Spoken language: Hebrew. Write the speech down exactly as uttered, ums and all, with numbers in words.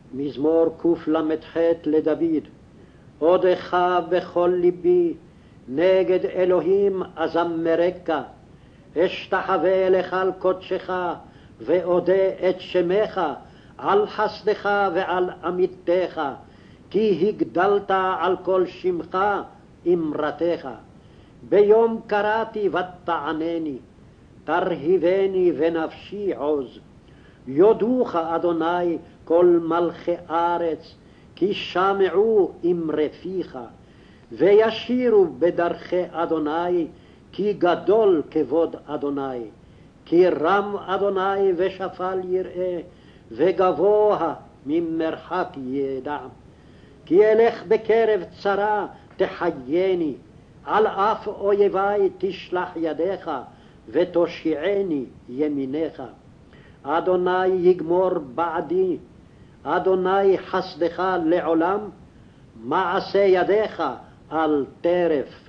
מזמור קל"ח לדוד. עודך בכל ליבי, נגד אלוהים אזמרקה. אשתחווה לך על קודשך, ואודה את שמך, על חסדך ועל אמיתך, כי הגדלת על כל שמך אמרתך. ביום קראתי ותענני, תרהיבני ונפשי עוז. יודוך אדוני כל מלכי ארץ, כי שמעו אמרי פיך, וישירו בדרכי אדוני, כי גדול כבוד אדוני. כי רם אדוני ושפל יראה, וגבוה ממרחק ידע. כי אלך בקרב צרה תחייני, על אף אויבי תשלח ידיך, ותושיעני ימינך. אדוני יגמור בעדי, אדוני חסדך לעולם, מעשה ידיך על טרף